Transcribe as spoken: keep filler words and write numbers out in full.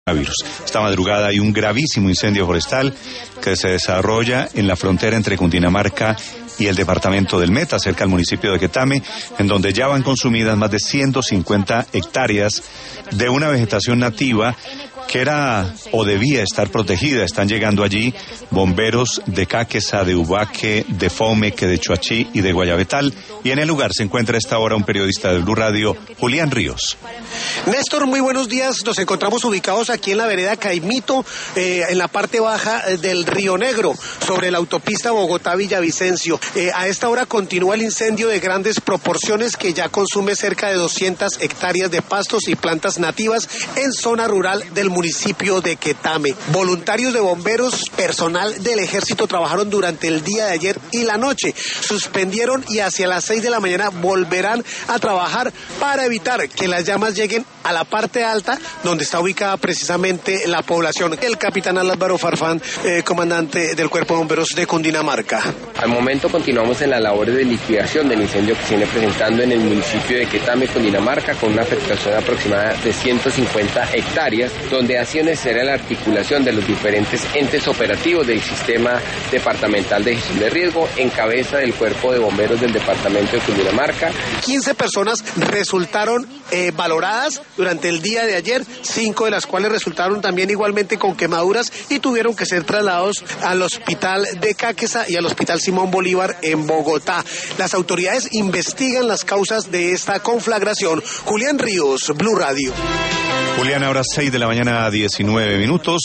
Virus. Esta madrugada hay un gravísimo incendio forestal que se desarrolla en la frontera entre Cundinamarca y el departamento del Meta, cerca del municipio de Quetame, en donde ya van consumidas más de ciento cincuenta hectáreas de una vegetación nativa que era o debía estar protegida. Están llegando allí bomberos de Cáqueza, de Ubaque, de Fomeque, de Choachí y de Guayabetal, y en el lugar se encuentra a esta hora un periodista de Blue Radio, Julián Ríos. Néstor, muy buenos días. Nos encontramos ubicados aquí en la vereda Caimito, eh, en la parte baja del Río Negro, sobre la autopista Bogotá-Villavicencio. Eh, a esta hora continúa el incendio de grandes proporciones que ya consume cerca de doscientas hectáreas de pastos y plantas nativas en zona rural del municipio de Quetame. Voluntarios de bomberos, personal del ejército trabajaron durante el día de ayer y la noche. Suspendieron y hacia las seis de la mañana volverán a trabajar para evitar que las llamas lleguen a la parte alta donde está ubicada precisamente la población. El capitán Álvaro Farfán, eh, comandante del Cuerpo de Bomberos de Cundinamarca. Al momento continuamos en las labores de liquidación del incendio que se viene presentando en el municipio de Quetame, Cundinamarca, con una afectación aproximada de ciento cincuenta hectáreas, donde ha sido necesaria la articulación de los diferentes entes operativos del sistema departamental de gestión de riesgo en cabeza del Cuerpo de Bomberos del departamento de Cundinamarca. quince personas resultaron eh, valoradas durante el día de ayer, cinco de las cuales resultaron también igualmente con quemaduras y tuvieron que ser trasladados al hospital de Cáqueza y al hospital Simón Bolívar en Bogotá. Las autoridades investigan las causas de esta conflagración. Julián Ríos, Blue Radio. Julián, ahora seis de la mañana, diecinueve minutos.